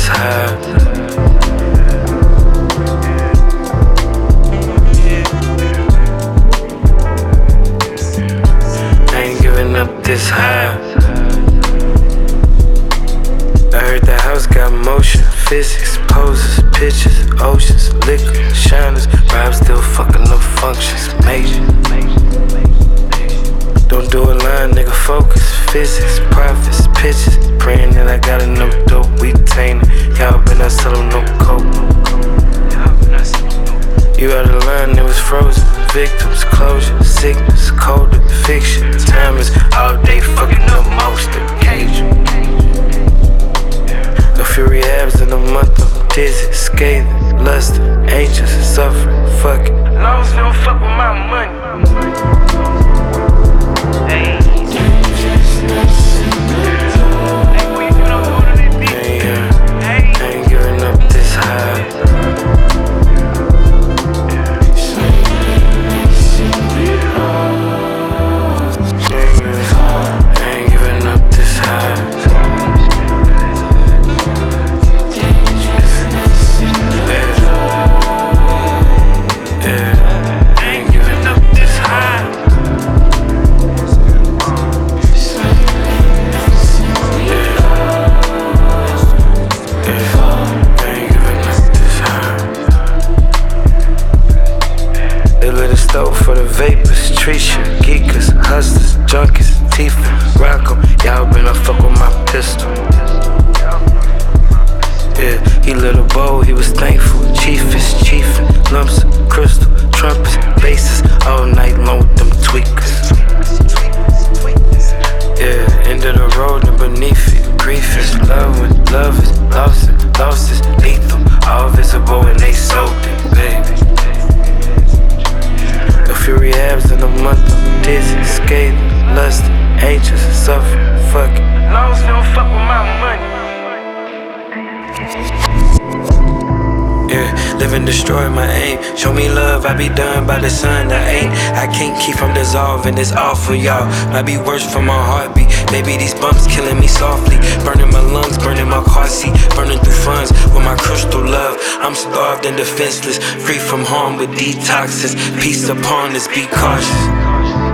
this high. I ain't giving up this high. I heard the house got motion, physics, poses, pictures, oceans, liquor, shiners, vibes still fucking up functions, major. Don't do a line, nigga, focus, physics, profits, pitches, praying that I got enough dope, we taint it. Y'all been not selling no coke. You out of line, it was frozen. Victims, closure, sickness, cold fiction. Time is all day fucking up most occasion. A few rehabs in a month, I'm dizzy, scathing, lusting, anxious, suffering, fuck it. Long as you don't fuck with my money. Hey. I ain't giving up this high. For the vapors, Trisha, geekers, hustlers, junkies, Tifa, rock 'em. Y'all been a fuck with my pistol. Yeah, he lit a bowl, he was thankful. Chiefest, chiefin', lumps of crystal, trumpets, basses, all night long with them tweakers. Yeah, end of the road and beneath it, grief is love with love is lost it, lost is lethal. All visible and they soaked it, baby. A few rehabs in a month, I'm dizzy, scathing, lusting, anxious, suffering, fuck it. Long as you don't fuck with my money. Yeah, live and destroy my aim. Show me love, I be done by the sun I ain't. I can't keep from dissolving, it's all for y'all. Might be worse for my heartbeat. Baby, these bumps killing me softly. Burning my lungs, burning my car seat. Burning through funds with my crystal love. I'm starved and defenseless, free from harm with detoxes. Peace upon us, be cautious.